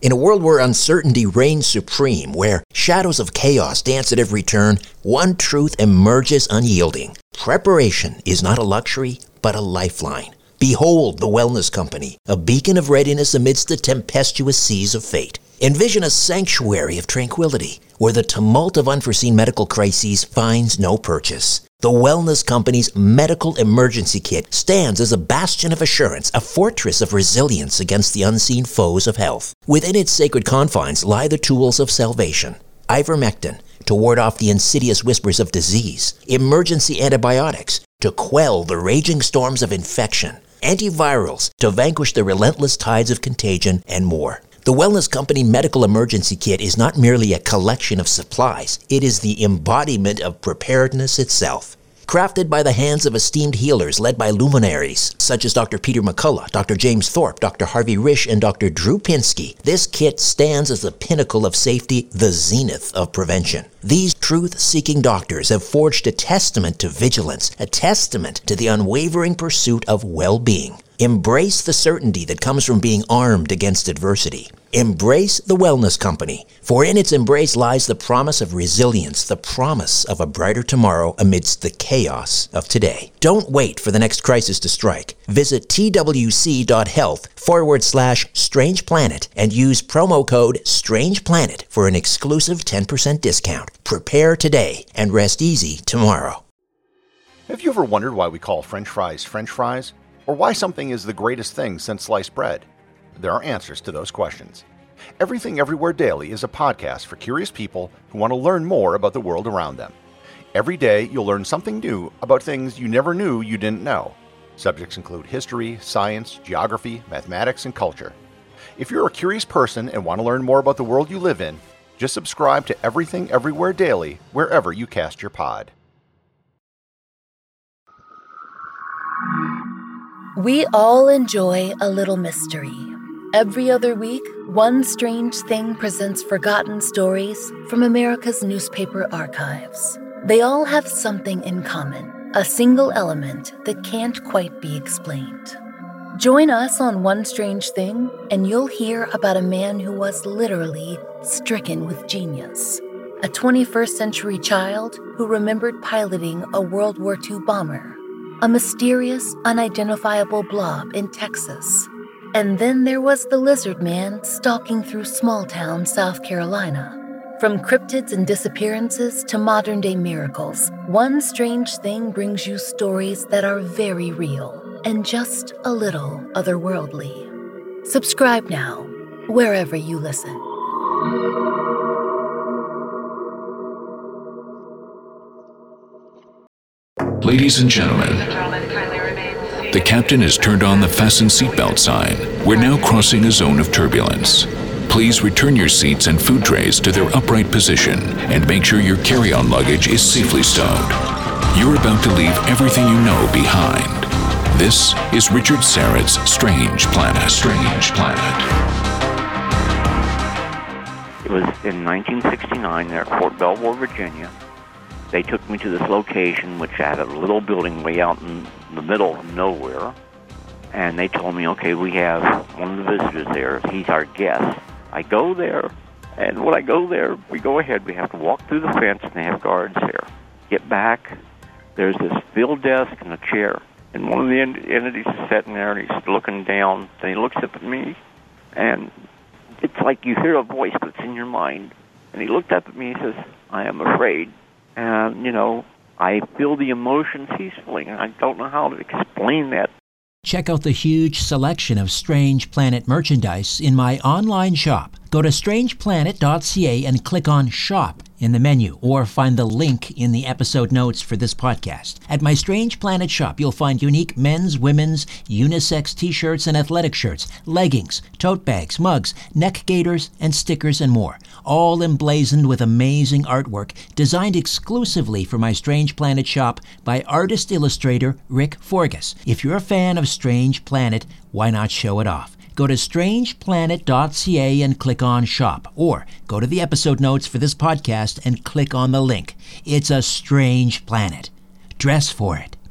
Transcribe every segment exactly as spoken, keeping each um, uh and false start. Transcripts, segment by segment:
In a world where uncertainty reigns supreme, where shadows of chaos dance at every turn, one truth emerges unyielding. Preparation is not a luxury, but a lifeline. Behold the Wellness Company, a beacon of readiness amidst the tempestuous seas of fate. Envision a sanctuary of tranquility, where the tumult of unforeseen medical crises finds no purchase. The Wellness Company's Medical Emergency Kit stands as a bastion of assurance, a fortress of resilience against the unseen foes of health. Within its sacred confines lie the tools of salvation. Ivermectin, to ward off the insidious whispers of disease. Emergency antibiotics, to quell the raging storms of infection. Antivirals, to vanquish the relentless tides of contagion, and more. The Wellness Company Medical Emergency Kit is not merely a collection of supplies. It is the embodiment of preparedness itself. Crafted by the hands of esteemed healers led by luminaries such as Doctor Peter McCullough, Doctor James Thorpe, Doctor Harvey Risch, and Doctor Drew Pinsky, this kit stands as the pinnacle of safety, the zenith of prevention. These truth-seeking doctors have forged a testament to vigilance, a testament to the unwavering pursuit of well-being. Embrace the certainty that comes from being armed against adversity. Embrace the Wellness Company, for in its embrace lies the promise of resilience, the promise of a brighter tomorrow amidst the chaos of today. Don't wait for the next crisis to strike. Visit twc.health forward slash Strange Planet and use promo code Strange Planet for an exclusive ten percent discount. Prepare today and rest easy tomorrow. Have you ever wondered why we call French fries French fries? Or why something is the greatest thing since sliced bread? There are answers to those questions. Everything Everywhere Daily is a podcast for curious people who want to learn more about the world around them. Every day, you'll learn something new about things you never knew you didn't know. Subjects include history, science, geography, mathematics, and culture. If you're a curious person and want to learn more about the world you live in, just subscribe to Everything Everywhere Daily wherever you cast your pod. We all enjoy a little mystery. Every other week, One Strange Thing presents forgotten stories from America's newspaper archives. They all have something in common, a single element that can't quite be explained. Join us on One Strange Thing, and you'll hear about a man who was literally stricken with genius. A twenty-first century child who remembered piloting a World War Two bomber. A mysterious, unidentifiable blob in Texas. And then there was the lizard man stalking through small-town South Carolina. From cryptids and disappearances to modern-day miracles, One Strange Thing brings you stories that are very real and just a little otherworldly. Subscribe now, wherever you listen. Ladies and gentlemen, the captain has turned on the fasten seatbelt sign. We're now crossing a zone of turbulence. Please return your seats and food trays to their upright position and make sure your carry-on luggage is safely stowed. You're about to leave everything you know behind. This is Richard Syrett's Strange Planet. Strange Planet. It was in nineteen sixty-nine there at Fort Belvoir, Virginia. They took me to this location, which had a little building way out in the middle of nowhere. And they told me, okay, we have one of the visitors there. He's our guest. I go there, and when I go there, we go ahead. We have to walk through the fence, and they have guards there. Get back. There's this field desk and a chair. And one of the ent- entities is sitting there, and he's looking down. Then he looks up at me, and it's like you hear a voice, but it's in your mind. And he looked up at me and says, I am afraid. And, you know, I feel the emotions he's feeling, and I don't know how to explain that. Check out the huge selection of Strange Planet merchandise in my online shop. Go to strange planet dot c a and click on Shop in the menu, or find the link in the episode notes for this podcast. At my Strange Planet shop, you'll find unique men's, women's, unisex t-shirts and athletic shirts, leggings, tote bags, mugs, neck gaiters, and stickers and more, all emblazoned with amazing artwork designed exclusively for my Strange Planet shop by artist-illustrator Rick Forgas. If you're a fan of Strange Planet, why not show it off? Go to strange planet dot c a and click on Shop, or go to the episode notes for this podcast and click on the link. It's a strange planet. Dress for it.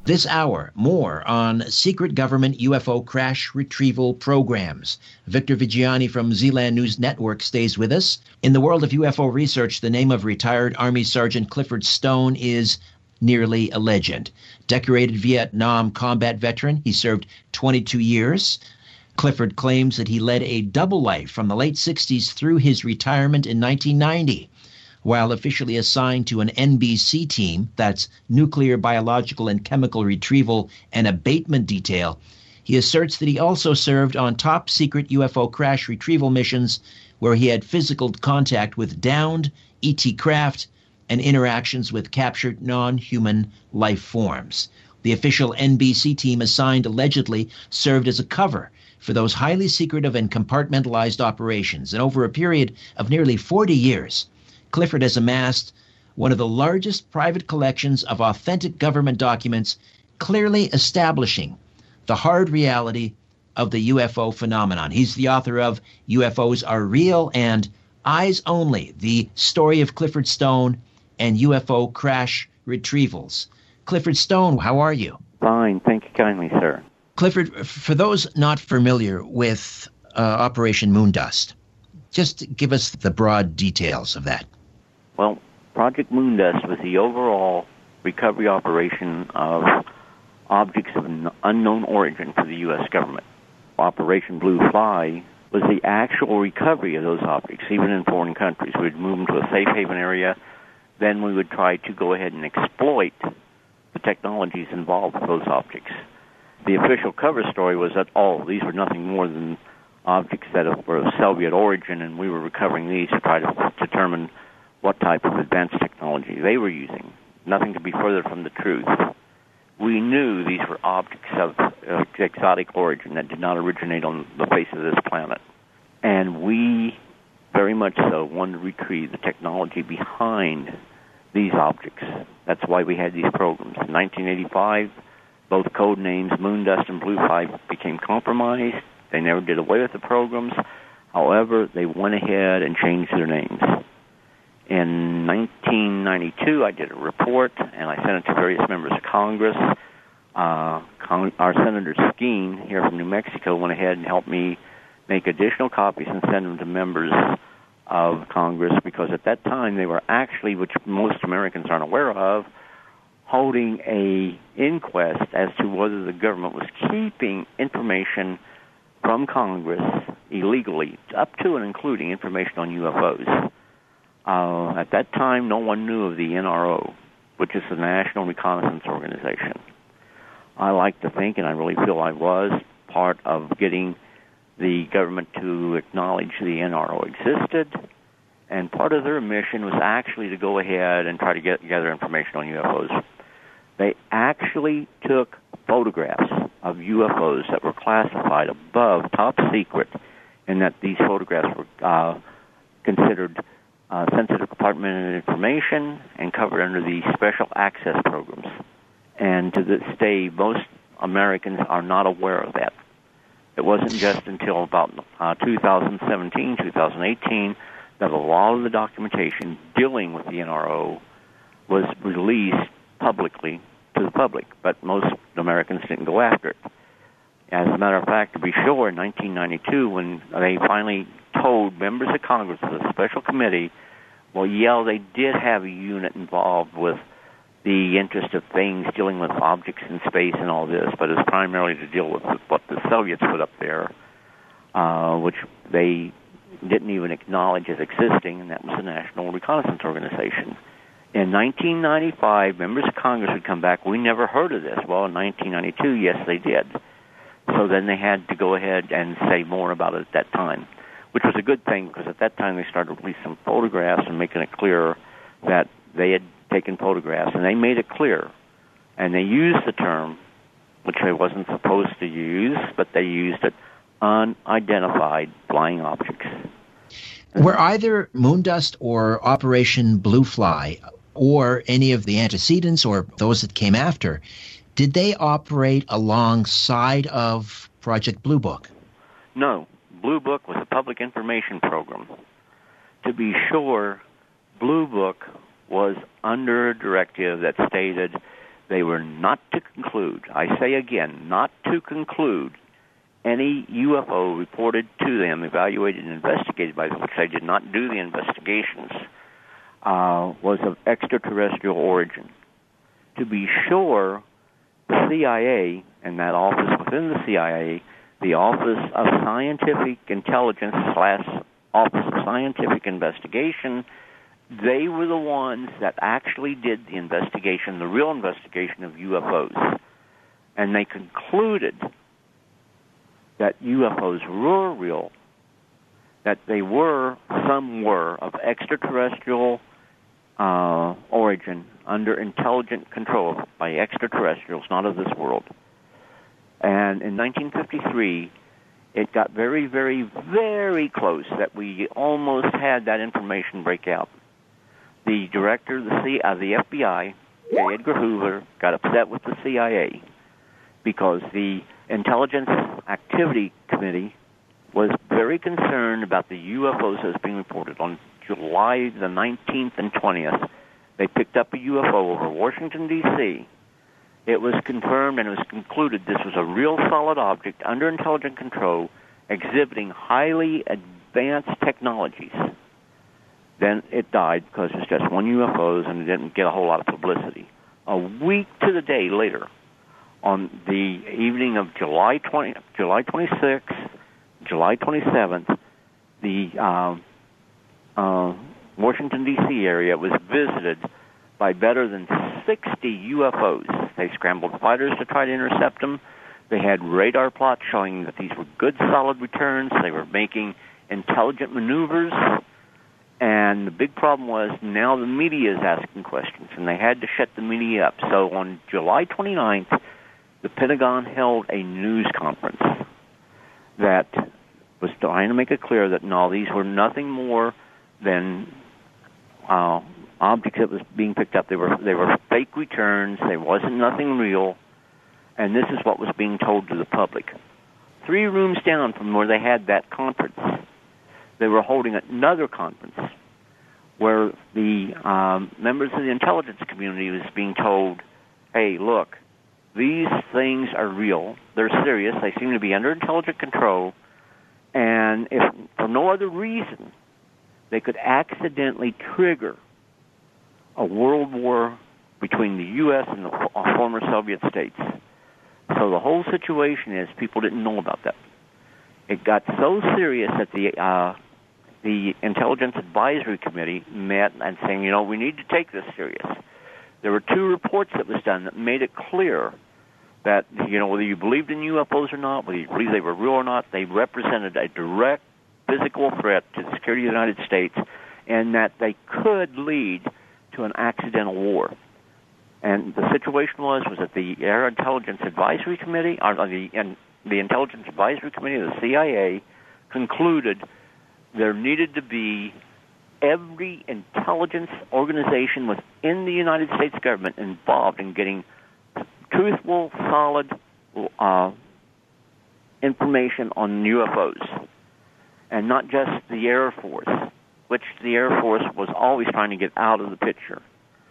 This hour, more on secret government U F O crash retrieval programs. Victor Viggiani from Zealand News Network stays with us. In the world of U F O research, the name of retired Army Sergeant Clifford Stone is nearly a legend. Decorated Vietnam combat veteran, he served twenty-two years. Clifford claims that he led a double life from the late sixties through his retirement in nineteen ninety. While officially assigned to an N B C team, that's Nuclear, Biological, and Chemical Retrieval and Abatement Detail, he asserts that he also served on top-secret U F O crash retrieval missions where he had physical contact with downed E T craft and interactions with captured non-human life forms. The official N B C team assigned allegedly served as a cover for those highly secretive and compartmentalized operations, and over a period of nearly forty years, Clifford has amassed one of the largest private collections of authentic government documents, clearly establishing the hard reality of the U F O phenomenon. He's the author of U F Os Are Real and Eyes Only, the story of Clifford Stone and U F O crash retrievals. Clifford Stone, how are you? Fine. Thank you kindly, sir. Clifford, for those not familiar with uh, Operation Moondust, just give us the broad details of that. Well, Project Moondust was the overall recovery operation of objects of an unknown origin for the U S government. Operation Blue Fly was the actual recovery of those objects, even in foreign countries. We'd move them to a safe haven area, then we would try to go ahead and exploit the technologies involved with those objects. The official cover story was that, oh, these were nothing more than objects that were of Soviet origin, and we were recovering these to try to determine what type of advanced technology they were using. Nothing could be further from the truth. We knew these were objects of uh, exotic origin that did not originate on the face of this planet. And we very much so wanted to retrieve the technology behind these objects. That's why we had these programs. In nineteen eighty-five, both code names Moondust and Blue Fly became compromised. They never did away with the programs. However, they went ahead and changed their names. In nineteen ninety-two, I did a report, and I sent it to various members of Congress. Uh, Con- our Senator Skeen here from New Mexico went ahead and helped me make additional copies and send them to members of Congress, because at that time they were actually, which most Americans aren't aware of, holding a inquest as to whether the government was keeping information from Congress illegally, up to and including information on U F Os. Uh, at that time, no one knew of the N R O, which is the National Reconnaissance Organization. I like to think, and I really feel I was, part of getting the government to acknowledge the N R O existed, and part of their mission was actually to go ahead and try to get gather information on U F Os. They actually took photographs of U F Os that were classified above top secret, and that these photographs were uh, considered uh, sensitive compartmented information and covered under the special access programs. And to this day, most Americans are not aware of that. It wasn't just until about uh, two thousand seventeen, two thousand eighteen, that a lot of the documentation dealing with the N R O was released publicly to the public, but most Americans didn't go after it. As a matter of fact, to be sure, in nineteen ninety-two, when they finally told members of Congress, the special committee, well, yeah, they did have a unit involved with the interest of things dealing with objects in space and all this, but it's primarily to deal with what the Soviets put up there, uh, which they didn't even acknowledge as existing, and that was the National Reconnaissance Organization. In nineteen ninety-five, members of Congress would come back, we never heard of this. Well, in nineteen ninety-two, yes, they did. So then they had to go ahead and say more about it at that time, which was a good thing, because at that time they started releasing some photographs and making it clear that they had taken photographs, and they made it clear. And they used the term, which they wasn't supposed to use, but they used it, unidentified flying objects. Were either Moondust or Operation Blue Fly, or any of the antecedents or those that came after, did they operate alongside of Project Blue Book? No. Blue Book was a public information program. To be sure, Blue Book was under a directive that stated They were not to conclude, I say again, not to conclude any U F O reported to them, evaluated and investigated by them, which they did not do the investigations, uh, was of extraterrestrial origin. To be sure, the C I A and that office within the C I A, the Office of Scientific Intelligence slash Office of Scientific Investigation, they were the ones that actually did the investigation, the real investigation of U F Os. And they concluded that U F Os were real, that they were, some were, of extraterrestrial uh, origin, under intelligent control by extraterrestrials, not of this world. And in nineteen fifty-three, it got very, very, very close that we almost had that information break out. The director of the, C- uh, the F B I, J. Edgar Hoover, got upset with the C I A because the Intelligence Activity Committee was very concerned about the U F Os as being reported. On July the nineteenth and twentieth, they picked up a U F O over Washington, D C It was confirmed and it was concluded this was a real solid object under intelligent control exhibiting highly advanced technologies. Then it died because it's just one U F O and it didn't get a whole lot of publicity. A week to the day later, on the evening of July twentieth, July twenty-sixth, July twenty-seventh, the uh, uh, Washington, D C area was visited by better than sixty U F Os. They scrambled fighters to try to intercept them. They had radar plots showing that these were good, solid returns. They were making intelligent maneuvers. And the big problem was now the media is asking questions, and they had to shut the media up. So on July twenty-ninth, the Pentagon held a news conference that was trying to make it clear that, no, these were nothing more than uh, objects that was being picked up. They were they were fake returns. There wasn't nothing real. And this is what was being told to the public. Three rooms down from where they had that conference, they were holding another conference where the um, members of the intelligence community was being told, hey, look, these things are real. They're serious. They seem to be under intelligent control. And if for no other reason, they could accidentally trigger a world war between the U S and the former Soviet states. So the whole situation is people didn't know about that. It got so serious that the uh, the Intelligence Advisory Committee met and saying, you know, we need to take this serious. There were two reports that was done that made it clear that, you know, whether you believed in U F Os or not, whether you believed they were real or not, they represented a direct physical threat to the security of the United States, and that they could lead to an accidental war. And the situation was was that the Air Intelligence Advisory Committee, or the and the Intelligence Advisory Committee of the C I A, concluded there needed to be every intelligence organization within the United States government involved in getting truthful, solid uh, information on U F Os, and not just the Air Force, which the Air Force was always trying to get out of the picture.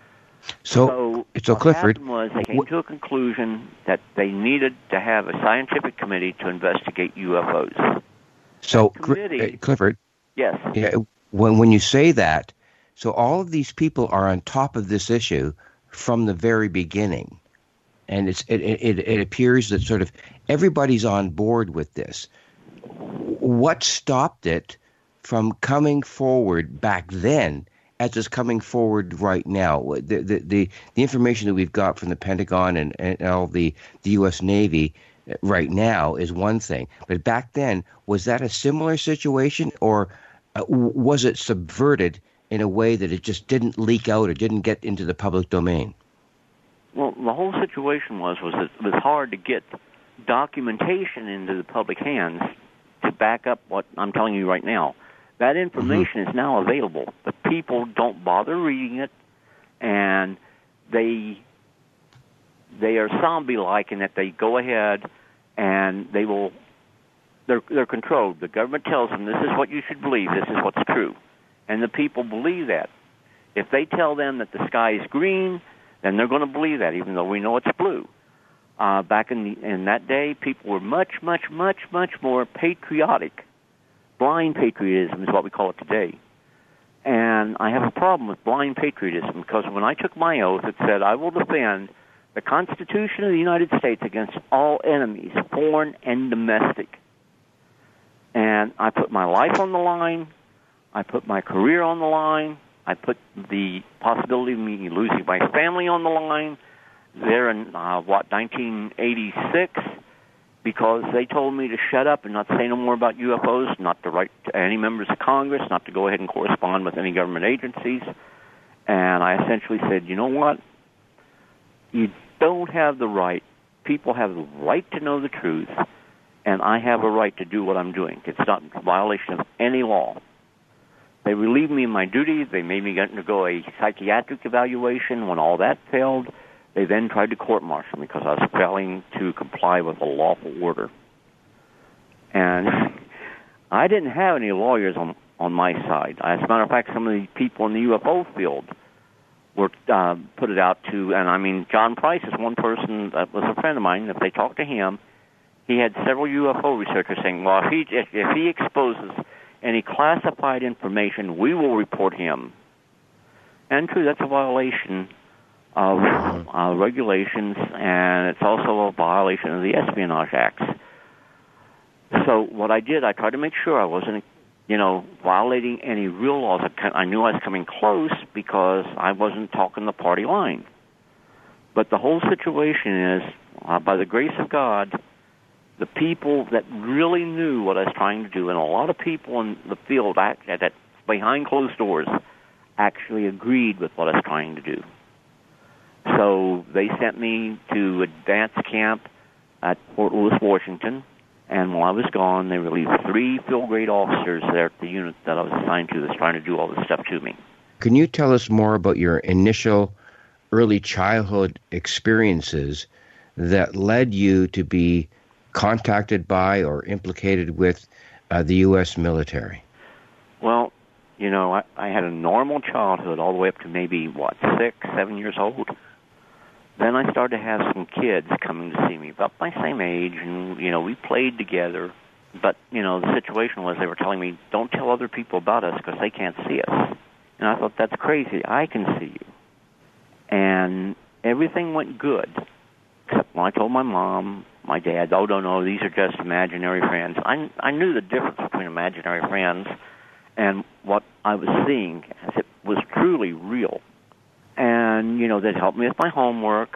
So, so, so what Clifford, happened was they came to a conclusion that they needed to have a scientific committee to investigate U F Os. So, committee, uh, Clifford, yes, yeah, when when you say that, so all of these people are on top of this issue from the very beginning, and it's it it, it appears that sort of everybody's on board with this. What stopped it from coming forward back then, as is coming forward right now? The the the, the information that we've got from the Pentagon and, and all the, the U S Navy right now is one thing. But back then, was that a similar situation, or uh, was it subverted in a way that it just didn't leak out or didn't get into the public domain? Well, the whole situation was was that it was hard to get documentation into the public hands to back up what I'm telling you right now. That information mm-hmm. is now available, but people don't bother reading it, and they they are zombie-like in that they go ahead and they will they're they're controlled. The government tells them this is what you should believe, this is what's true, and the people believe that. If they tell them that the sky is green, then they're going to believe that, even though we know it's blue. Uh, back in, the, in that day, people were much, much, much, much more patriotic. Blind patriotism is what we call it today. And I have a problem with blind patriotism because when I took my oath, it said, I will defend the Constitution of the United States against all enemies, foreign and domestic. And I put my life on the line. I put my career on the line. I put the possibility of me losing my family on the line there in, uh, what, nineteen eighty-six, because they told me to shut up and not say no more about U F Os, not to write to any members of Congress, not to go ahead and correspond with any government agencies. And I essentially said, you know what? You don't have the right. People have the right to know the truth, and I have a right to do what I'm doing. It's not a violation of any law. They relieved me of my duties. They made me undergo a psychiatric evaluation. When all that failed, they then tried to court-martial me because I was failing to comply with a lawful order. And I didn't have any lawyers on, on my side. As a matter of fact, some of the people in the U F O field were uh, put it out to, and I mean, John Price is one person that was a friend of mine. If they talked to him, he had several U F O researchers saying, well, if he, if, if he exposes any classified information, we will report him. And true, that's a violation of uh, regulations, and it's also a violation of the Espionage Acts. So what I did, I tried to make sure I wasn't, you know, violating any real laws. I knew I was coming close because I wasn't talking the party line. But the whole situation is, uh, by the grace of God, the people that really knew what I was trying to do, and a lot of people in the field act, that behind closed doors actually agreed with what I was trying to do. So they sent me to advance camp at Fort Lewis, Washington, and while I was gone, they relieved three field-grade officers there at the unit that I was assigned to that's trying to do all this stuff to me. Can you tell us more about your initial early childhood experiences that led you to be contacted by or implicated with uh, the U S military? Well, you know, I, I had a normal childhood all the way up to maybe, what, six, seven years old. Then I started to have some kids coming to see me about my same age, and, you know, we played together. But, you know, the situation was they were telling me, don't tell other people about us because they can't see us. And I thought, that's crazy. I can see you. And everything went good, except when I told my mom, my dad, oh, no, no, these are just imaginary friends. I, I knew the difference between imaginary friends and what I was seeing as it was truly real. And, you know, they'd help me with my homework,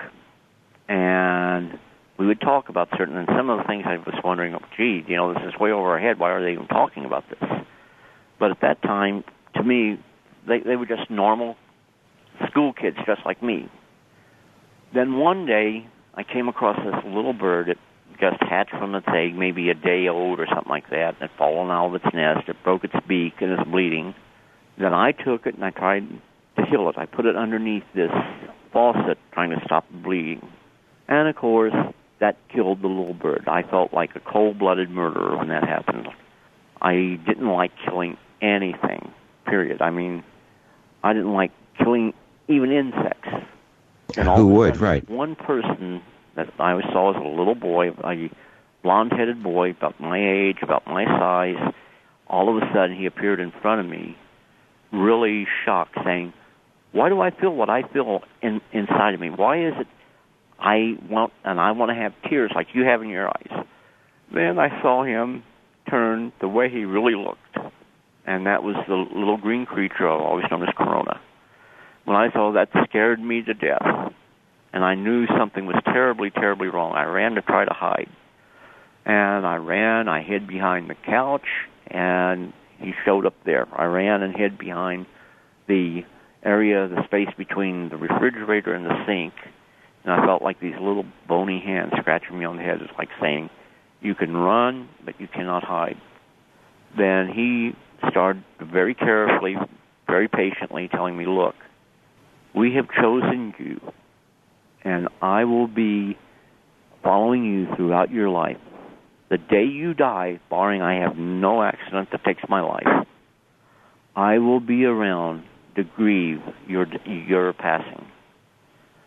and we would talk about certain, and some of the things I was wondering, oh, gee, you know, this is way over our head. Why are they even talking about this? But at that time, to me, they, they were just normal school kids, just like me. Then one day, I came across this little bird. It just hatched from its egg, maybe a day old or something like that. It had fallen out of its nest. It broke its beak and is bleeding. Then I took it and I tried to heal it. I put it underneath this faucet trying to stop the bleeding. And, of course, that killed the little bird. I felt like a cold-blooded murderer when that happened. I didn't like killing anything, period. I mean, I didn't like killing even insects. And Who would, right. One person that I saw as a little boy, a blonde-headed boy, about my age, about my size, all of a sudden he appeared in front of me, really shocked, saying, why do I feel what I feel in, inside of me? Why is it I want, and I want to have tears like you have in your eyes? Then I saw him turn the way he really looked, and that was the little green creature I've always known as Corona. When I saw that, scared me to death, and I knew something was terribly, terribly wrong. I ran to try to hide, and I ran, I hid behind the couch, and he showed up there. I ran and hid behind the area, the space between the refrigerator and the sink, and I felt like these little bony hands scratching me on the head. It's like saying, you can run, but you cannot hide. Then he started very carefully, very patiently telling me, look, we have chosen you, and I will be following you throughout your life. The day you die, barring I have no accident that takes my life, I will be around to grieve your your passing.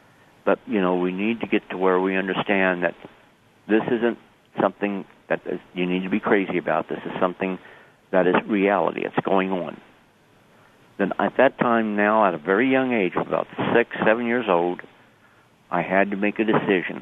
But, you know, we need to get to where we understand that this isn't something that is, you need to be crazy about. This is something that is reality. It's going on. Then at that time now, at a very young age, about six, seven years old, I had to make a decision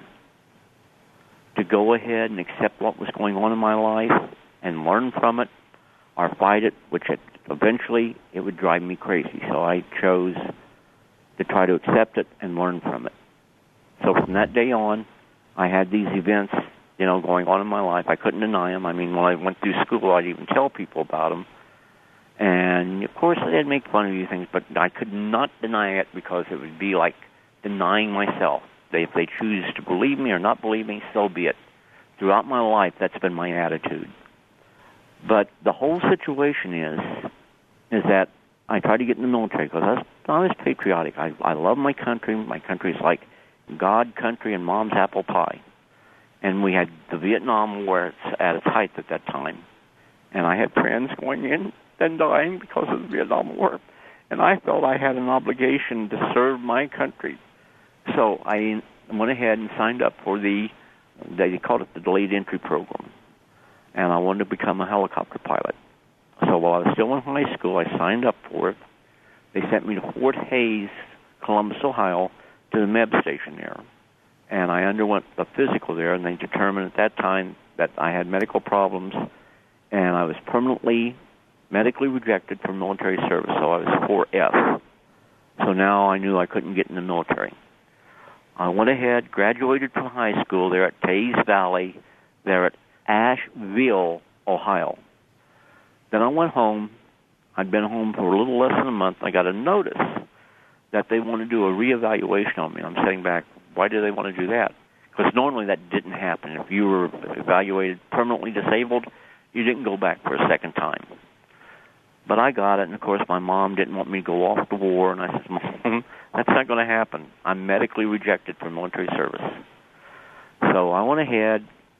to go ahead and accept what was going on in my life and learn from it or fight it, which it, eventually it would drive me crazy. So I chose to try to accept it and learn from it. So from that day on, I had these events, you know, going on in my life. I couldn't deny them. I mean, when I went through school, I'd even tell people about them. And, of course, they'd make fun of these things, but I could not deny it because it would be like denying myself. They, if they choose to believe me or not believe me, so be it. Throughout my life, that's been my attitude. But the whole situation is is that I tried to get in the military because I was, I was patriotic. I, I love my country. My country's like God, country, and mom's apple pie. And we had the Vietnam War at its height at that time. And I had friends going in and dying because of the Vietnam War. And I felt I had an obligation to serve my country. So I went ahead and signed up for the, they called it the Delayed Entry Program. And I wanted to become a helicopter pilot. So while I was still in high school, I signed up for it. They sent me to Fort Hays, Columbus, Ohio, to the M E B station there. And I underwent a physical there, and they determined at that time that I had medical problems, and I was permanently medically rejected from military service, so I was four F. So now I knew I couldn't get in the military. I went ahead, graduated from high school there at Teays Valley, there at Asheville, Ohio. Then I went home. I'd been home for a little less than a month. I got a notice that they want to do a reevaluation on me. I'm sitting back, why do they want to do that? Because normally that didn't happen. If you were evaluated permanently disabled, you didn't go back for a second time. But I got it, and of course my mom didn't want me to go off to war, and I said, Mom, that's not going to happen. I'm medically rejected from military service. So I went ahead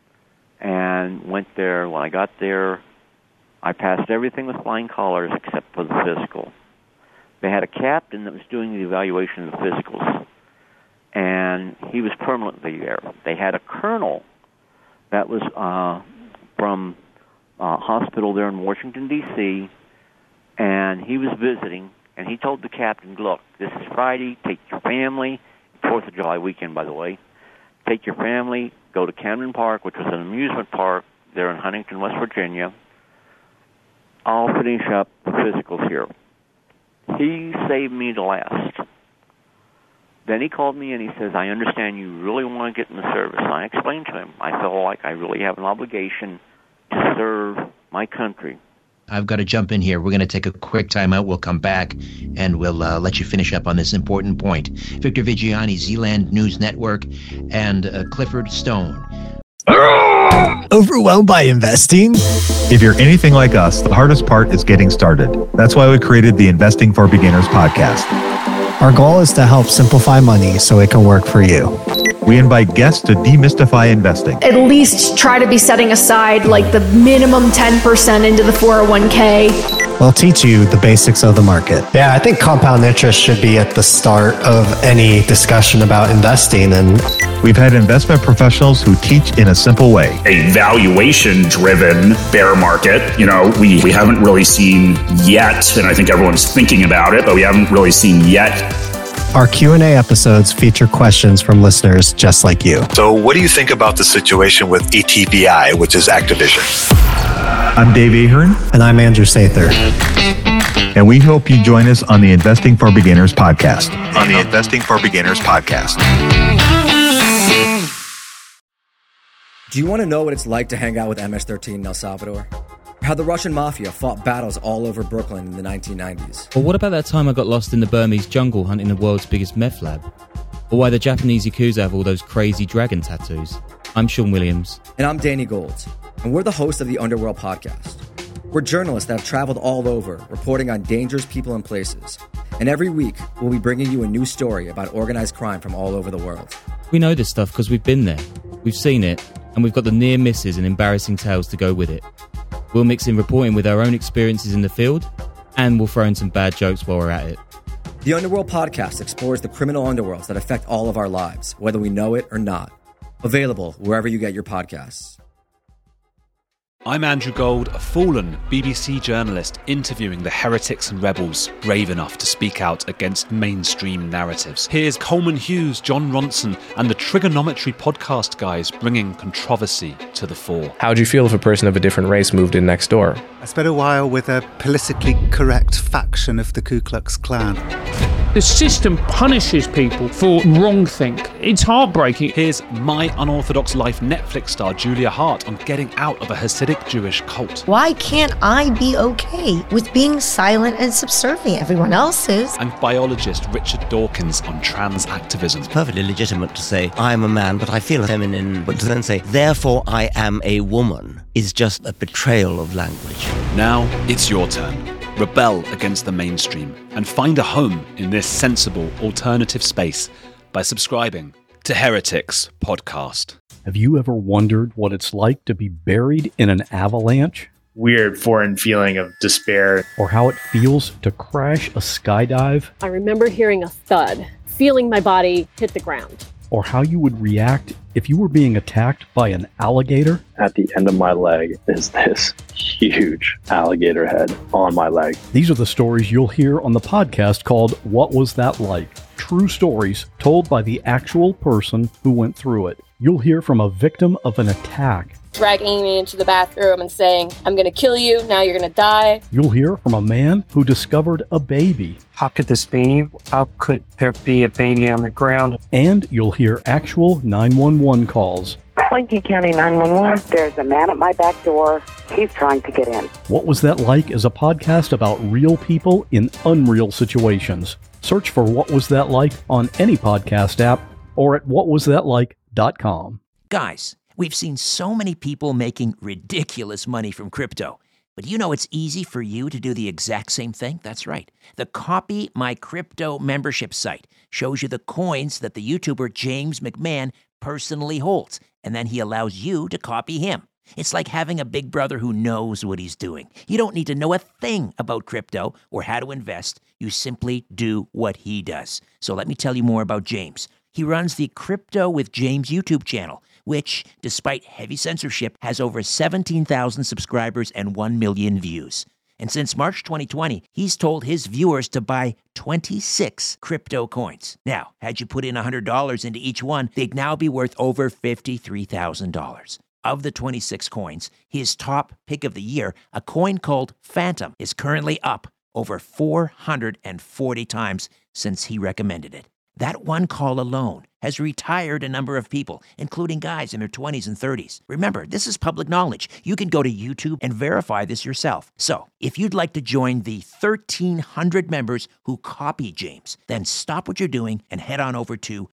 and went there. When I got there, I passed everything with flying colors except for the physical. They had a captain that was doing the evaluation of the physicals, and he was permanently there. They had a colonel that was uh, from a hospital there in Washington, D C, and he was visiting, and he told the captain, look, this is Friday, take your family, fourth of July weekend, by the way, take your family, go to Camden Park, which was an amusement park there in Huntington, West Virginia. I'll finish up the physicals here. He saved me the last. Then he called me and he says, I understand you really want to get in the service. And I explained to him, I feel like I really have an obligation to serve my country. I've got to jump in here. We're going to take a quick time out. We'll come back, and we'll uh, let you finish up on this important point. Victor Viggiani, Zealand News Network, and uh, Clifford Stone. Overwhelmed by investing? If you're anything like us, the hardest part is getting started. That's why we created the Investing for Beginners podcast. Our goal is to help simplify money so it can work for you. We invite guests to demystify investing. At least try to be setting aside like the minimum ten percent into the four oh one k. We'll teach you the basics of the market. Yeah, I think compound interest should be at the start of any discussion about investing. And we've had investment professionals who teach in a simple way. A valuation-driven bear market, you know, we, we haven't really seen yet, and I think everyone's thinking about it, but we haven't really seen yet. Our Q and A episodes feature questions from listeners just like you. So what do you think about the situation with A T V I, which is Activision? I'm Dave Ahern. And I'm Andrew Sather. And we hope you join us on the Investing for Beginners podcast. On the Investing for Beginners podcast. Do you want to know what it's like to hang out with M S thirteen in El Salvador? How the Russian mafia fought battles all over Brooklyn in the nineteen nineties? Or what about that time I got lost in the Burmese jungle hunting the world's biggest meth lab? Or why the Japanese Yakuza have all those crazy dragon tattoos? I'm Sean Williams. And I'm Danny Gold. And we're the hosts of the Underworld podcast. We're journalists that have traveled all over, reporting on dangerous people and places. And every week, we'll be bringing you a new story about organized crime from all over the world. We know this stuff because we've been there. We've seen it. And we've got the near misses and embarrassing tales to go with it. We'll mix in reporting with our own experiences in the field, and we'll throw in some bad jokes while we're at it. The Underworld Podcast explores the criminal underworlds that affect all of our lives, whether we know it or not. Available wherever you get your podcasts. I'm Andrew Gold, a fallen B B C journalist interviewing the heretics and rebels brave enough to speak out against mainstream narratives. Here's Coleman Hughes, John Ronson, and the Trigonometry podcast guys bringing controversy to the fore. How would you feel if a person of a different race moved in next door? I spent a while with a politically correct faction of the Ku Klux Klan. The system punishes people for wrongthink. It's heartbreaking. Here's My Unorthodox Life Netflix star Julia Hart on getting out of a Hasidic Jewish cult. Why can't I be okay with being silent and subservient? Everyone else is. And biologist Richard Dawkins on trans activism. It's perfectly legitimate to say, I'm a man, but I feel feminine. But to then say, therefore I am a woman, is just a betrayal of language. Now it's your turn. Rebel against the mainstream and find a home in this sensible alternative space by subscribing to Heretics Podcast. Have you ever wondered what it's like to be buried in an avalanche? Weird foreign feeling of despair. Or how it feels to crash a skydive? I remember hearing a thud, feeling my body hit the ground. Or how you would react if you were being attacked by an alligator? At the end of my leg is this huge alligator head on my leg. These are the stories you'll hear on the podcast called What Was That Like? True stories told by the actual person who went through it. You'll hear from a victim of an attack. Dragging me into the bathroom and saying, I'm going to kill you, now you're going to die. You'll hear from a man who discovered a baby. How could this be? How could there be a baby on the ground? And you'll hear actual nine one one calls. Lincoln County nine one one. There's a man at my back door. He's trying to get in. What Was That Like is a podcast about real people in unreal situations. Search for What Was That Like on any podcast app or at what was that like dot com. Guys, we've seen so many people making ridiculous money from crypto. But you know it's easy for you to do the exact same thing? That's right. The Copy My Crypto membership site shows you the coins that the YouTuber James McMahon personally holds, and then he allows you to copy him. It's like having a big brother who knows what he's doing. You don't need to know a thing about crypto or how to invest. You simply do what he does. So let me tell you more about James. He runs the Crypto with James YouTube channel, which, despite heavy censorship, has over seventeen thousand subscribers and one million views. And since March twenty twenty, he's told his viewers to buy twenty-six crypto coins. Now, had you put in one hundred dollars into each one, they'd now be worth over fifty-three thousand dollars. Of the twenty-six coins, his top pick of the year, a coin called Phantom, is currently up over four hundred forty times since he recommended it. That one call alone has retired a number of people, including guys in their twenties and thirties. Remember, this is public knowledge. You can go to YouTube and verify this yourself. So, if you'd like to join the thirteen hundred members who copy James, then stop what you're doing and head on over to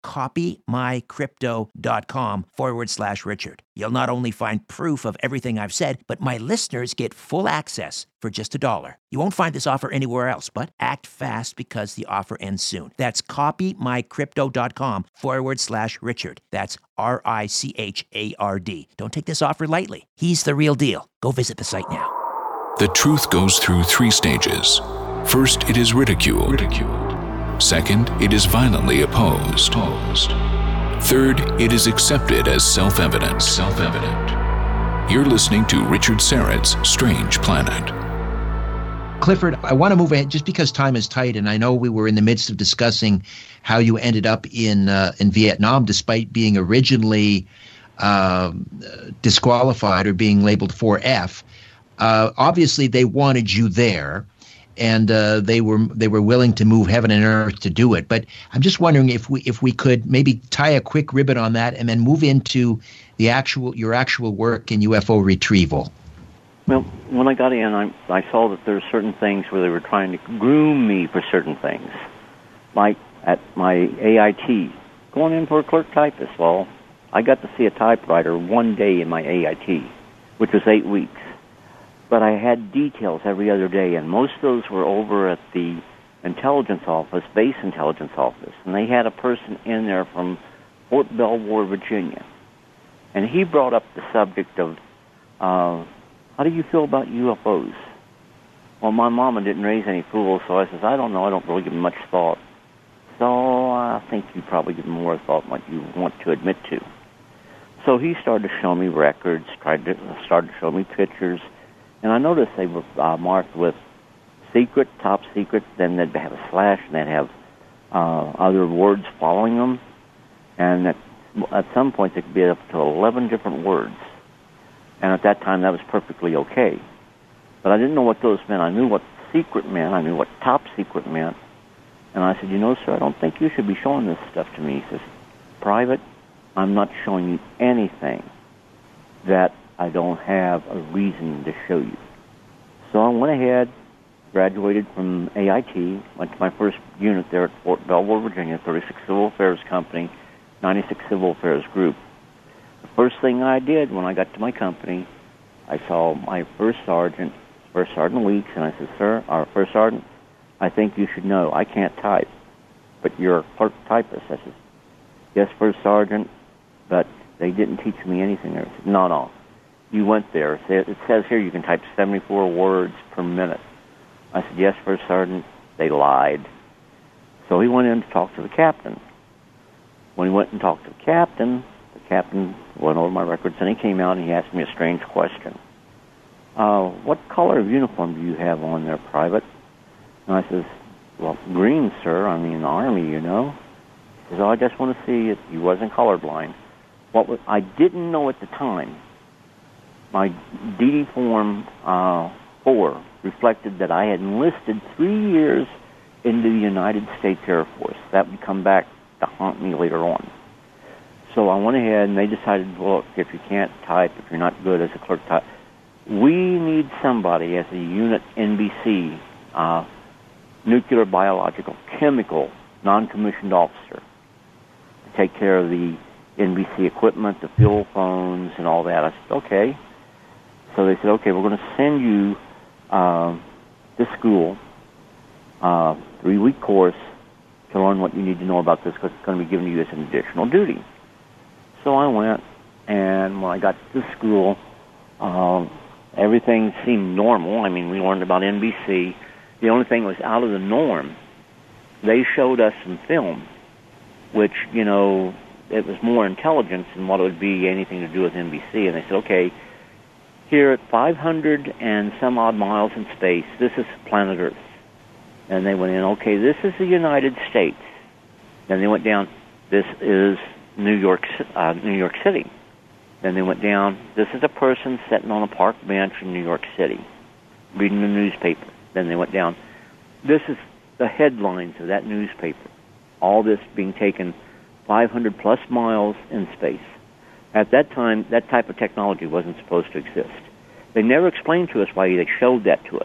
copymycrypto.com forward slash Richard. You'll not only find proof of everything I've said, but my listeners get full access for just a dollar. You won't find this offer anywhere else, but act fast because the offer ends soon. That's copymycrypto.com forward slash Richard. That's R I C H A R D. Don't take this offer lightly. He's the real deal. Go visit the site now. The truth goes through three stages. First, it is ridiculed. ridiculed. Second, it is violently opposed. opposed. Third, it is accepted as self-evident. Self-evident. You're listening to Richard Syrett's Strange Planet. Clifford, I want to move ahead just because time is tight, and I know we were in the midst of discussing how you ended up in uh, in Vietnam despite being originally uh, disqualified or being labeled four F. Uh, obviously, they wanted you there, and uh, they were they were willing to move heaven and earth to do it. But I'm just wondering if we if we could maybe tie a quick ribbon on that and then move into the actual your actual work in U F O retrieval. Well, when I got in, I, I saw that there were certain things where they were trying to groom me for certain things. Like at my A I T, going in for a clerk typist. Well, I got to see a typewriter one day in my A I T, which was eight weeks. But I had details every other day, and most of those were over at the intelligence office, base intelligence office. And they had a person in there from Fort Belvoir, Virginia. And he brought up the subject of... Uh, How do you feel about U F Os? Well, my mama didn't raise any fools, so I says, I don't know, I don't really give much thought. So I think you probably give more thought than what you want to admit to. So he started to show me records, tried to started to show me pictures, and I noticed they were uh, marked with secret, top secret, then they'd have a slash, and they'd have uh, other words following them, and at, at some points it could be up to eleven different words. And at that time, that was perfectly okay. But I didn't know what those meant. I knew what secret meant. I knew what top secret meant. And I said, you know, sir, I don't think you should be showing this stuff to me. He says, private, I'm not showing you anything that I don't have a reason to show you. So I went ahead, graduated from A I T, went to my first unit there at Fort Belvoir, Virginia, thirty-six Civil Affairs Company, ninety-six Civil Affairs Group. The first thing I did when I got to my company, I saw my first sergeant, First Sergeant Weeks, and I said, sir, our First Sergeant, I think you should know I can't type, but you're a clerk typist. I said, yes, First Sergeant, but they didn't teach me anything there. I said, no, no, you went there. It says here you can type seventy-four words per minute. I said, yes, First Sergeant. They lied. So he went in to talk to the captain. When he went and talked to the captain, the captain went over my records, and he came out and he asked me a strange question. Uh, what color of uniform do you have on there, Private? And I says, well, green, sir. I mean, Army, you know. He says, oh, I just want to see if you wasn't colorblind. What was, I didn't know at the time. My D D Form uh, four reflected that I had enlisted three years into the United States Air Force. That would come back to haunt me later on. So I went ahead, and they decided, look, if you can't type, if you're not good as a clerk type, we need somebody as a unit N B C, uh, nuclear, biological, chemical, non-commissioned officer, to take care of the N B C equipment, the fuel phones, and all that. I said, okay. So they said, okay, we're going to send you uh, to school, uh, three-week course, to learn what you need to know about this, because it's going to be given to you as an additional duty. So I went, and when I got to school, uh, everything seemed normal. I mean, we learned about N B C. The only thing was out of the norm. They showed us some film, which, you know, it was more intelligence than what it would be anything to do with N B C. And they said, okay, here at five hundred and some odd miles in space, this is planet Earth. And they went in, okay, this is the United States. Then they went down, this is New York, uh, New York City. Then they went down, this is a person sitting on a park bench in New York City, reading the newspaper. Then they went down, this is the headlines of that newspaper. All this being taken five hundred plus miles in space. At that time, that type of technology wasn't supposed to exist. They never explained to us why they showed that to us.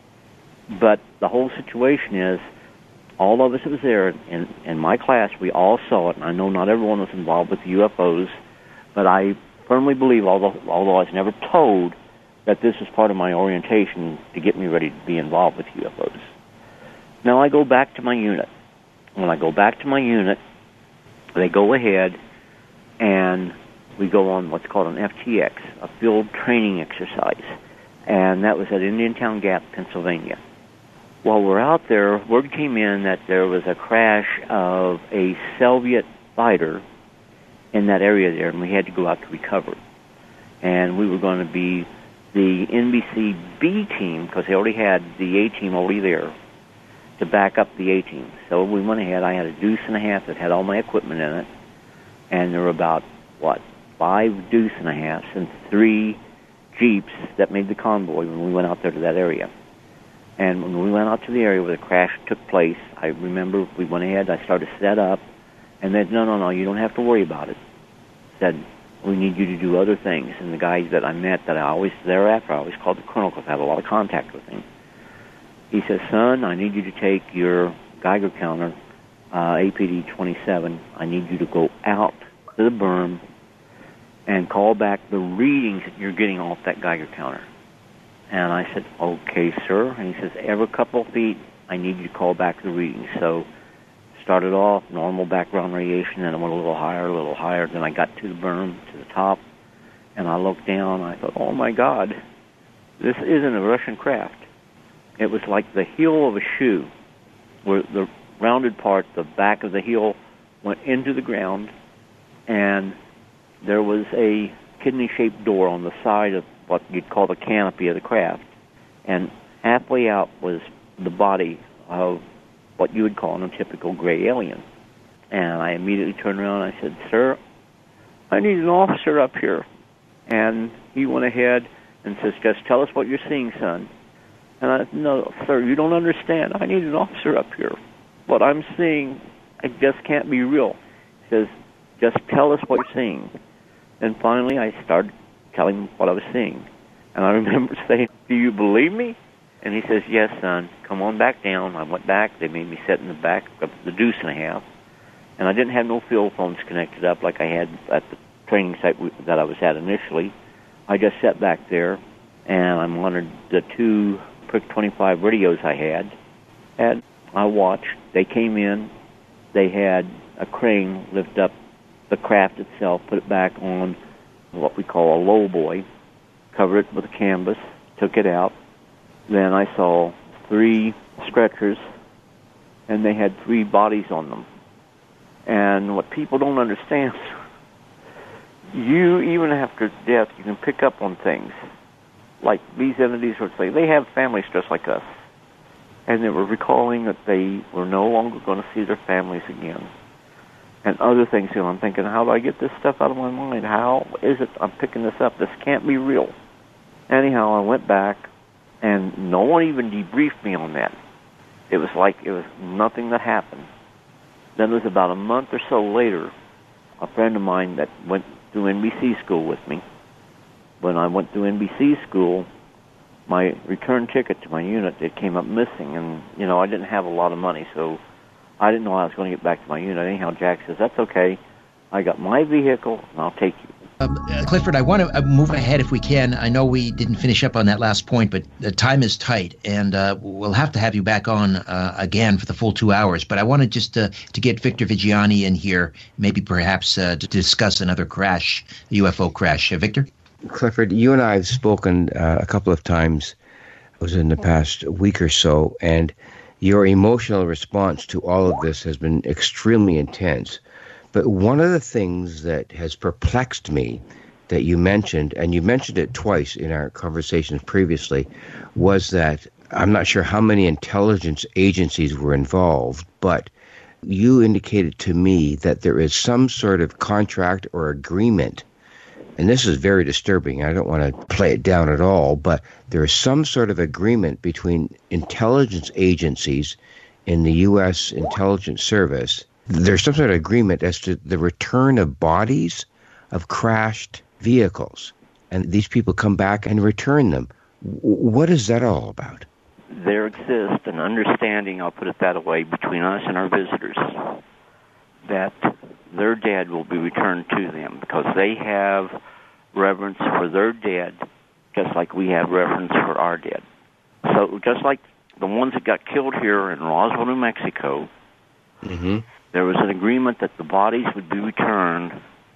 But the whole situation is, all of us that was there, in, in my class, we all saw it, and I know not everyone was involved with U F Os, but I firmly believe, although, although I was never told, that this was part of my orientation to get me ready to be involved with U F Os. Now I go back to my unit. When I go back to my unit, they go ahead and we go on what's called an F T X, a field training exercise, and that was at Indiantown Gap, Pennsylvania. While we're out there, word came in that there was a crash of a Soviet fighter in that area there, and we had to go out to recover. And we were going to be the N B C B team, because they already had the A team already there, to back up the A team. So we went ahead. I had a deuce and a half that had all my equipment in it, and there were about, what, five deuce and a halves and three Jeeps that made the convoy when we went out there to that area. And when we went out to the area where the crash took place, I remember we went ahead, I started to set up, and they said, no, no, no, you don't have to worry about it. Said, we need you to do other things. And the guys that I met that I always, thereafter, I always called the colonel because I have a lot of contact with him. He says, son, I need you to take your Geiger counter, uh, A P D twenty-seven. I need you to go out to the berm and call back the readings that you're getting off that Geiger counter. And I said, okay, sir. And he says, every couple of feet, I need you to call back the readings. So started off, normal background radiation, and I went a little higher, a little higher. Then I got to the berm, to the top, and I looked down, and I thought, oh, my God, this isn't a Russian craft. It was like the heel of a shoe, where the rounded part, the back of the heel, went into the ground, and there was a kidney-shaped door on the side of what you'd call the canopy of the craft. And halfway out was the body of what you would call a typical gray alien. And I immediately turned around and I said, "Sir, I need an officer up here." And he went ahead and says, "Just tell us what you're seeing, son." And I said, "No, sir, you don't understand. I need an officer up here. What I'm seeing, it just can't be real." He says, "Just tell us what you're seeing." And finally I started telling him what I was seeing. And I remember saying, "Do you believe me?" And he says, "Yes, son, come on back down." I went back. They made me sit in the back of the deuce and a half. And I didn't have no field phones connected up like I had at the training site that I was at initially. I just sat back there, and I monitored the two Prick twenty-five radios I had. And I watched. They came in. They had a crane lift up the craft itself, put it back on what we call a low boy, cover it with a canvas, took it out. Then I saw three stretchers, and they had three bodies on them. And what people don't understand, you, even after death, you can pick up on things. Like these entities would say, they have families just like us. And they were recalling that they were no longer going to see their families again. And other things, you know, I'm thinking, how do I get this stuff out of my mind? How is it I'm picking this up? This can't be real. Anyhow, I went back, and no one even debriefed me on that. It was like it was nothing that happened. Then it was about a month or so later, a friend of mine that went through N B C school with me. When I went through N B C school, my return ticket to my unit, it came up missing. And, you know, I didn't have a lot of money, so I didn't know I was going to get back to my unit. Anyhow, Jack says, "That's okay. I got my vehicle, and I'll take you." Um, uh, Clifford, I want to move ahead if we can. I know we didn't finish up on that last point, but the time is tight, and uh, we'll have to have you back on uh, again for the full two hours. But I wanted just to, to get Victor Viggiani in here, maybe perhaps uh, to discuss another crash, U F O crash. Uh, Victor? Clifford, you and I have spoken uh, a couple of times, it was in the past week or so, and your emotional response to all of this has been extremely intense. But one of the things that has perplexed me that you mentioned, and you mentioned it twice in our conversations previously, was that I'm not sure how many intelligence agencies were involved, but you indicated to me that there is some sort of contract or agreement, and this is very disturbing. I don't want to play it down at all, but there is some sort of agreement between intelligence agencies in the U S Intelligence Service. There's some sort of agreement as to the return of bodies of crashed vehicles, and these people come back and return them. What is that all about? There exists an understanding, I'll put it that way, between us and our visitors, that their dead will be returned to them because they have reverence for their dead just like we have reverence for our dead. So just like the ones that got killed here in Roswell, New Mexico, mm-hmm. there was an agreement that the bodies would be returned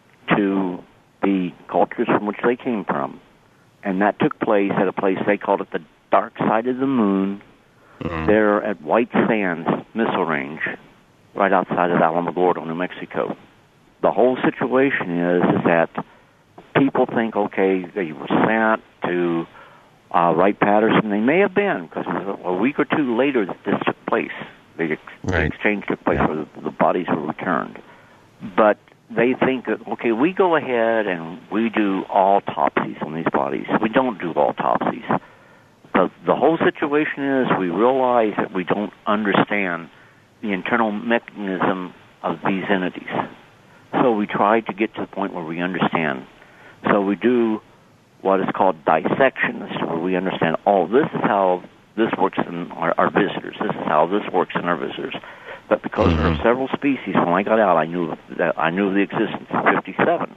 to the cultures from which they came from. And that took place at a place, they called it the Dark Side of the Moon, mm-hmm. there at White Sands Missile Range, right outside of Alamogordo, New Mexico. The whole situation is, is that people think, okay, they were sent to uh, Wright-Patterson. They may have been, because it was a week or two later that this took place. The, ex- right. the exchange took place where the, the bodies were returned. But they think that, okay, we go ahead and we do autopsies on these bodies. We don't do autopsies. The, the whole situation is we realize that we don't understand the internal mechanism of these entities. So we try to get to the point where we understand. So we do what is called dissections, where we understand, oh, this is how this works in our, our visitors. This is how this works in our visitors. But because mm-hmm. there are several species, when I got out, I knew that I knew the existence of fifty-seven,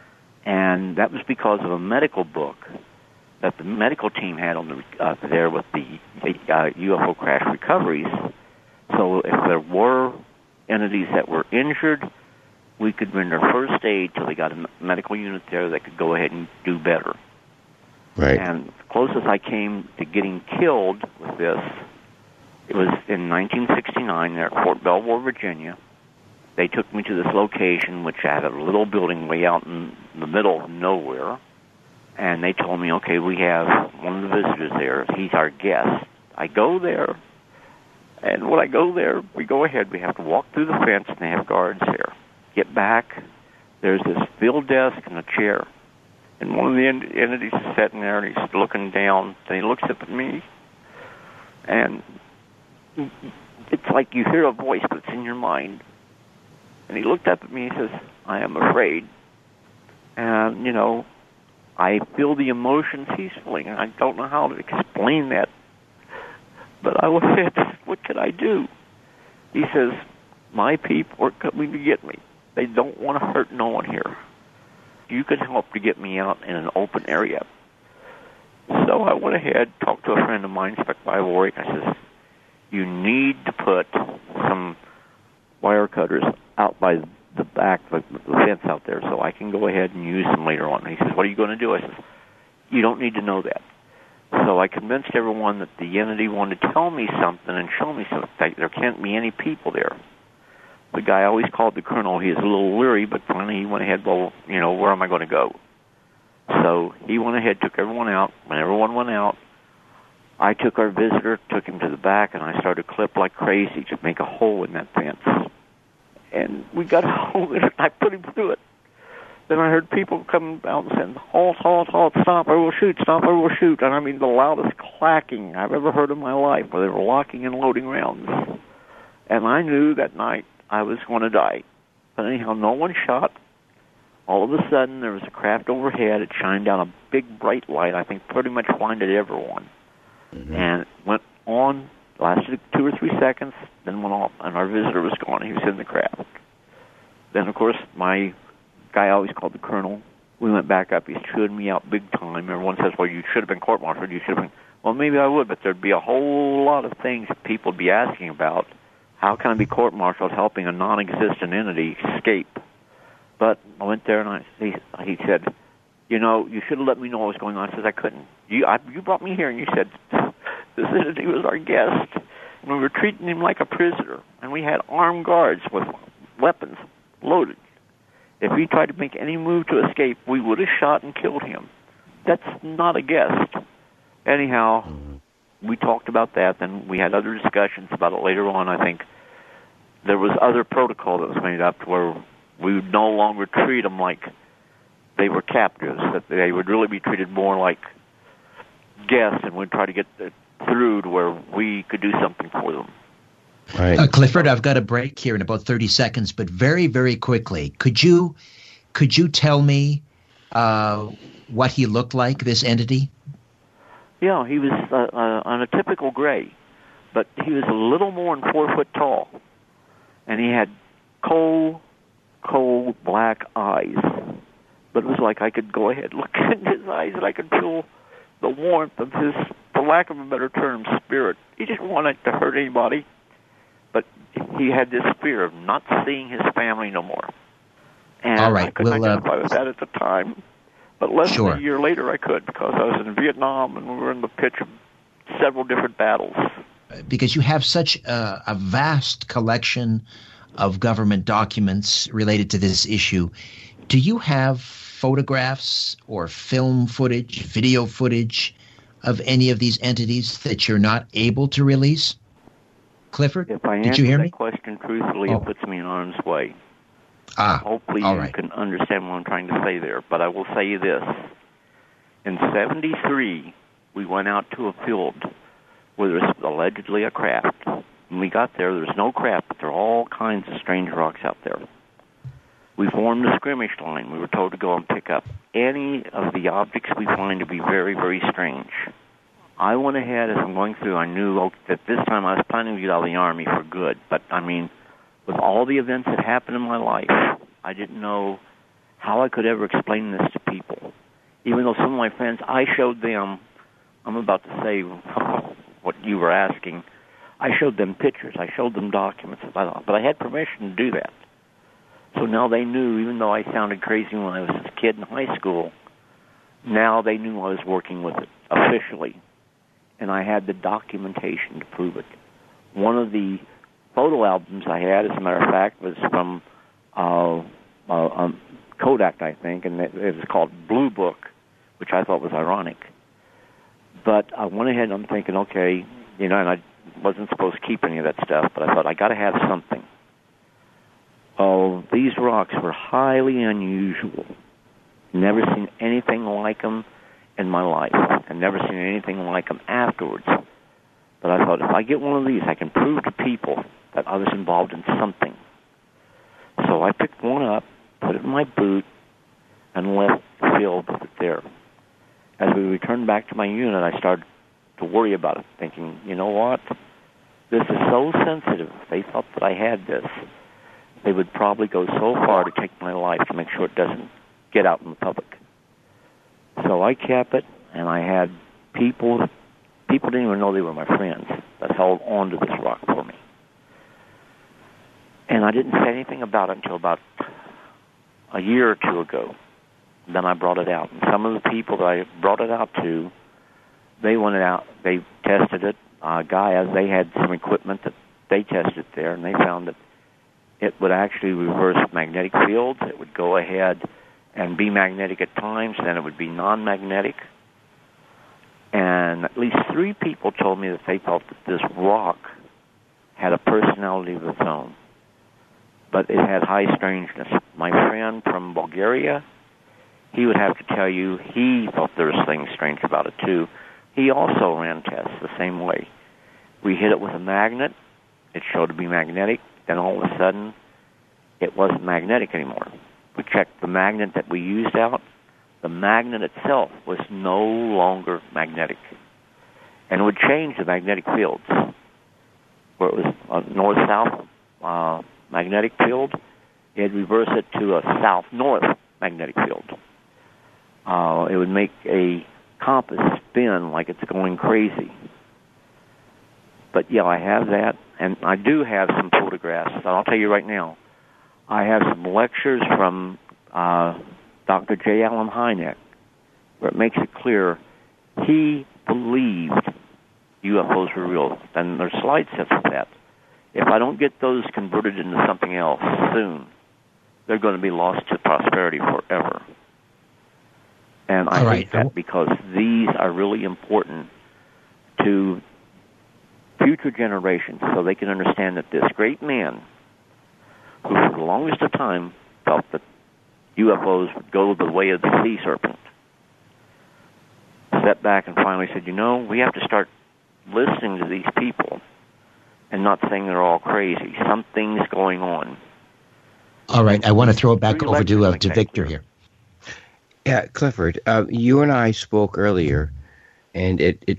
and that was because of a medical book that the medical team had on the uh, there with the, the uh, U F O crash recoveries. So if there were entities that were injured, we could render first aid till they got a medical unit there that could go ahead and do better. Right. And the closest I came to getting killed with this, it was in nineteen sixty-nine there at Fort Belvoir, Virginia. They took me to this location, which had a little building way out in the middle of nowhere. And they told me, okay, we have one of the visitors there. He's our guest. I go there, and when I go there, we go ahead. We have to walk through the fence, and they have guards there. Get back, there's this field desk and a chair. And one of the ent- entities is sitting there, and he's looking down, and he looks up at me. And it's like you hear a voice, but it's in your mind. And he looked up at me and says, I am afraid. And, you know, I feel the emotions he's feeling, and I don't know how to explain that. But I said, what can I do? He says, my people are coming to get me. They don't want to hurt no one here. You can help to get me out in an open area. So I went ahead, talked to a friend of mine, Spec by Warwick. I says, you need to put some wire cutters out by the back of the fence out there so I can go ahead and use them later on. He says, what are you going to do? I says, you don't need to know that. So I convinced everyone that the entity wanted to tell me something and show me something. There can't be any people there. The guy I always called the colonel. He was a little leery, but finally he went ahead, well, you know, where am I going to go? So he went ahead, took everyone out. When everyone went out, I took our visitor, took him to the back, and I started to clip like crazy to make a hole in that fence. And we got a hole in it, and I put him through it. Then I heard people come out and saying, halt, halt, halt, stop, or we'll shoot, stop, or we'll shoot. And I mean the loudest clacking I've ever heard in my life, where they were locking and loading rounds. And I knew that night I was going to die. But anyhow, no one shot. All of a sudden, there was a craft overhead. It shined down a big, bright light, I think pretty much blinded everyone. Mm-hmm. And it went on, lasted two or three seconds, then went off, and our visitor was gone. He was in the craft. Then, of course, my guy I always called the colonel, we went back up. He chewed me out big time. Everyone says, well, you should have been court-martialed. You should have been. Well, maybe I would, but there'd be a whole lot of things that people would be asking about. How can I be court-martialed helping a non-existent entity escape? But I went there, and I, he, he said, you know, you should have let me know what was going on. I said, I couldn't. You, I, you brought me here, and you said this entity was our guest. And we were treating him like a prisoner, and we had armed guards with weapons loaded. If he tried to make any move to escape, we would have shot and killed him. That's not a guest. Anyhow, we talked about that, then we had other discussions about it later on. I think there was other protocol that was made up to where we would no longer treat them like they were captives, that they would really be treated more like guests, and we'd try to get it through to where we could do something for them. Right. Uh, Clifford, I've got a break here in about thirty seconds, but very, very quickly, could you could you tell me uh, what he looked like, this entity? Yeah, he was uh, uh, on a typical gray, but he was a little more than four foot tall, and he had cold, cold black eyes. But it was like I could go ahead and look in his eyes, and I could feel the warmth of his, for lack of a better term, spirit. He didn't want it to hurt anybody. But he had this fear of not seeing his family no more. And All right. I couldn't we'll, identify uh, with that at the time. But less sure. than a year later I could, because I was in Vietnam and we were in the pitch of several different battles. Because you have such a, a vast collection of government documents related to this issue, do you have photographs or film footage, video footage of any of these entities that you're not able to release? Clifford, if I did you hear that me? question truthfully, oh. it puts me in harm's way. Ah, Hopefully all you right. can understand what I'm trying to say there. But I will say this. In seventy-three, we went out to a field where there was allegedly a craft. When we got there, there was no craft, but there were all kinds of strange rocks out there. We formed a skirmish line. We were told to go and pick up any of the objects we find to be very, very strange. I went ahead, as I'm going through, I knew that this time I was planning to get out of the Army for good. But, I mean, with all the events that happened in my life, I didn't know how I could ever explain this to people. Even though some of my friends, I showed them, I'm about to say what you were asking, I showed them pictures, I showed them documents, but I had permission to do that. So now they knew, even though I sounded crazy when I was a kid in high school, now they knew I was working with it officially, and I had the documentation to prove it. One of the photo albums I had, as a matter of fact, was from uh, uh, um, Kodak, I think, and it, it was called Blue Book, which I thought was ironic. But I went ahead and I'm thinking, okay, you know, and I wasn't supposed to keep any of that stuff, but I thought I got to have something. Oh, these rocks were highly unusual. Never seen anything like them in my life, and never seen anything like them afterwards. But I thought, if I get one of these, I can prove to people that I was involved in something. So I picked one up, put it in my boot, and left the field with it there. As we returned back to my unit, I started to worry about it, thinking, you know what? This is so sensitive. If they thought that I had this, they would probably go so far to take my life to make sure it doesn't get out in the public. So I kept it, and I had people, people didn't even know they were my friends, that held on to this rock for me. And I didn't say anything about it until about a year or two ago. Then I brought it out. And some of the people that I brought it out to, they went out, they tested it. Uh, Gaia, they had some equipment that they tested there, and they found that it would actually reverse magnetic fields. It would go ahead and be magnetic at times, then it would be non-magnetic. And at least three people told me that they felt that this rock had a personality of its own, but it had high strangeness. My friend from Bulgaria, he would have to tell you he thought there was things strange about it too. He also ran tests the same way. We hit it with a magnet. It showed to be magnetic. Then all of a sudden, it wasn't magnetic anymore. We checked the magnet that we used out. The magnet itself was no longer magnetic. And it would change the magnetic fields. Where it was a north-south uh, magnetic field, it'd reverse it to a south-north magnetic field. Uh, it would make a compass spin like it's going crazy. But yeah, I have that, and I do have some photographs. I'll tell you right now, I have some lectures from uh, Doctor J. Allen Hynek, where it makes it clear he believed U F Os were real. And there's slide sets of that. If I don't get those converted into something else soon, they're going to be lost to posterity forever. And I All hate right. that because these are really important to future generations so they can understand that this great man, who for the longest of time felt that U F Os would go the way of the sea serpent, stepped back and finally said, you know, we have to start listening to these people and not saying they're all crazy. Something's going on. All right, I want to throw it back over to, uh, to Victor here. Yeah, Clifford, uh, you and I spoke earlier, and it, it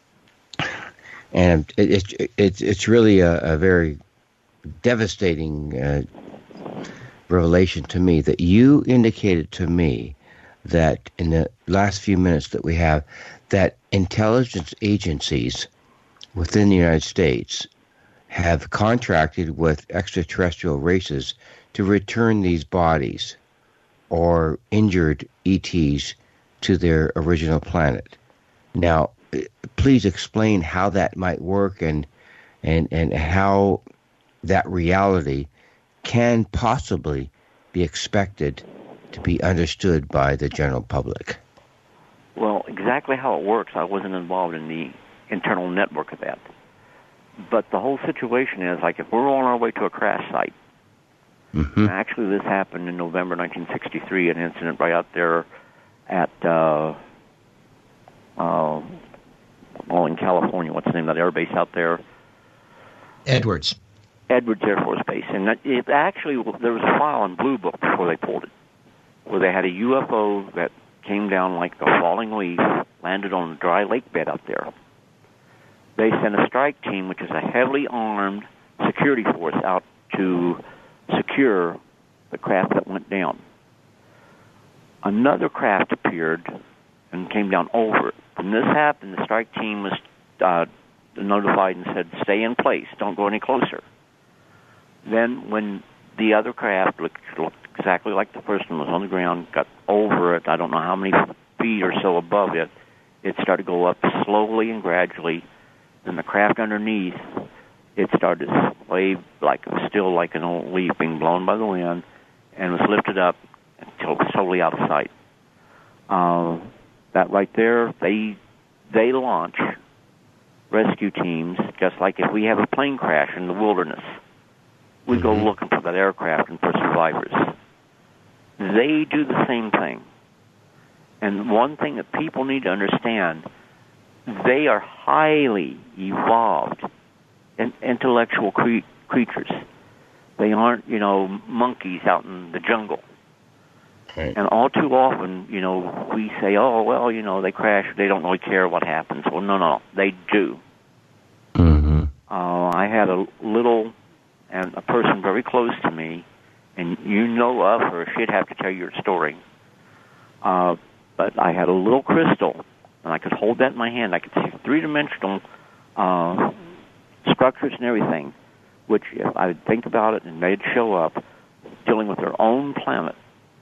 and it, it, it it's really a, a very devastating uh, revelation to me that you indicated to me that in the last few minutes that we have, that intelligence agencies within the United States have contracted with extraterrestrial races to return these bodies or injured E Ts to their original planet. Now, please explain how that might work and and and how that reality can possibly be expected to be understood by the general public. Well, exactly how it works, I wasn't involved in the internal network of that. But the whole situation is, like, if we're on our way to a crash site, mm-hmm. actually this happened in November nineteen sixty-three, an incident right out there at, uh, uh, well, in California, what's the name of that air base out there? Edwards. Edwards Air Force Base. And that, it actually, there was a file in Blue Book before they pulled it, where they had a U F O that came down like a falling leaf, landed on a dry lake bed out there. They sent a strike team, which is a heavily armed security force, out to secure the craft that went down. Another craft appeared and came down over it. When this happened, the strike team was uh, notified and said, stay in place, don't go any closer. Then when the other craft looked, looked exactly like the person was on the ground, got over it, I don't know how many feet or so above it, it started to go up slowly and gradually. And the craft underneath, it started to sway like it was still like an old leaf being blown by the wind, and was lifted up until it was totally out of sight. Uh, that right there, they they launch rescue teams just like if we have a plane crash in the wilderness. We go looking for that aircraft and for survivors. They do the same thing. And one thing that people need to understand, they are highly evolved and intellectual cre- creatures. They aren't, you know, monkeys out in the jungle. Right. And all too often, you know, we say, oh, well, you know, they crash, they don't really care what happens. Well, no, no, they do. Mm-hmm. Uh, I had a little, and a person very close to me, and you know of her, she'd have to tell you her story. Uh, but I had a little crystal, and I could hold that in my hand. I could see three-dimensional uh, structures and everything, which if I would think about it and they'd show up dealing with their own planet.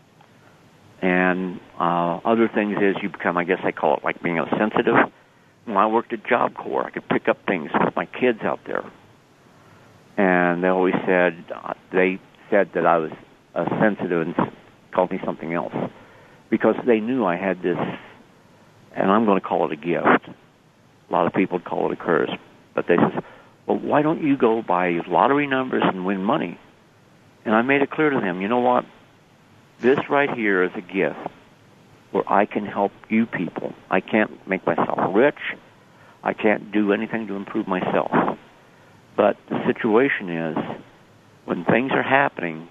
And uh, other things is you become, I guess I call it like being a sensitive. When I worked at Job Corps, I could pick up things with my kids out there. And they always said, uh, they said that I was uh, sensitive and called me something else. Because they knew I had this, and I'm going to call it a gift. A lot of people would call it a curse. But they said, well, why don't you go buy lottery numbers and win money? And I made it clear to them, you know what? This right here is a gift where I can help you people. I can't make myself rich. I can't do anything to improve myself. But the situation is, when things are happening,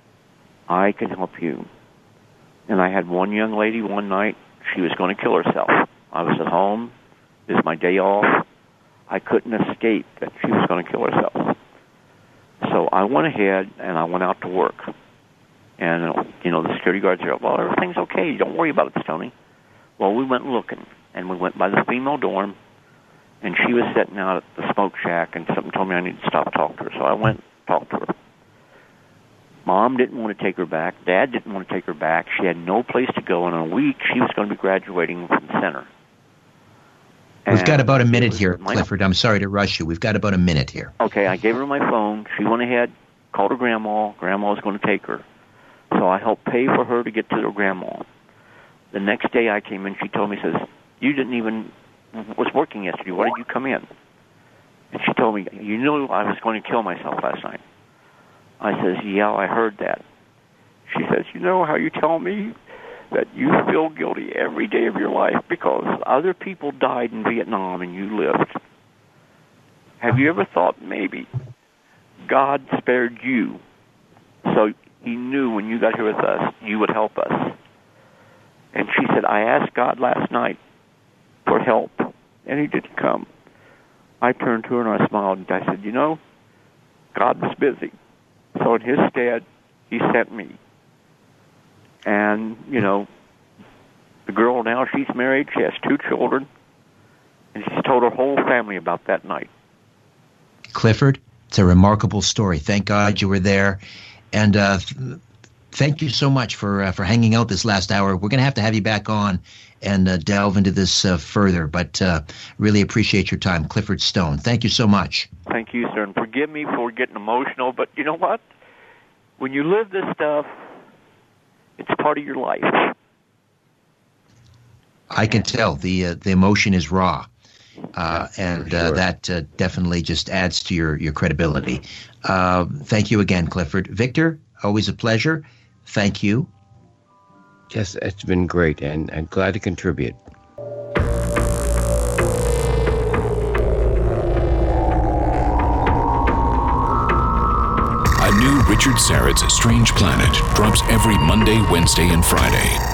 I can help you. And I had one young lady one night, she was going to kill herself. I was at home. It was my day off. I couldn't escape that she was going to kill herself. So I went ahead and I went out to work. And, you know, the security guards are, well, everything's okay. Don't worry about it, Stoney. Well, we went looking, and we went by the female dorm, and she was sitting out at the smoke shack, and something told me I needed to stop talking to her. So I went and talked to her. Mom didn't want to take her back. Dad didn't want to take her back. She had no place to go. In a week, she was going to be graduating from the center. And We've got about a minute here, Clifford. I'm sorry to rush you. We've got about a minute here. Okay, I gave her my phone. She went ahead, called her grandma. Grandma was going to take her. So I helped pay for her to get to her grandma. The next day I came in, she told me, says, you didn't even, was working yesterday. Why did you come in? And she told me, you knew I was going to kill myself last night. I says, yeah, I heard that. She says, you know how you tell me that you feel guilty every day of your life because other people died in Vietnam and you lived. Have you ever thought maybe God spared you so He knew when you got here with us, you would help us? And she said, I asked God last night for help, and He didn't come. I turned to her and I smiled, and I said, you know, God was busy. So in His stead, He sent me. And, you know, the girl now, she's married, she has two children, and she's told her whole family about that night. Clifford, it's a remarkable story. Thank God you were there. And uh, th- thank you so much for uh, for hanging out this last hour. We're going to have to have you back on and uh, delve into this uh, further, but uh, really appreciate your time. Clifford Stone, thank you so much. Thank you, sir. And forgive me for getting emotional, but you know what? When you live this stuff, it's part of your life. I can tell the uh, the emotion is raw, uh, and uh, that uh, definitely just adds to your, your credibility. Uh, thank you again, Clifford. Victor, always a pleasure. Thank you. Yes, it's been great, and I'm glad to contribute. A new Richard Syrett's Strange Planet drops every Monday, Wednesday, and Friday.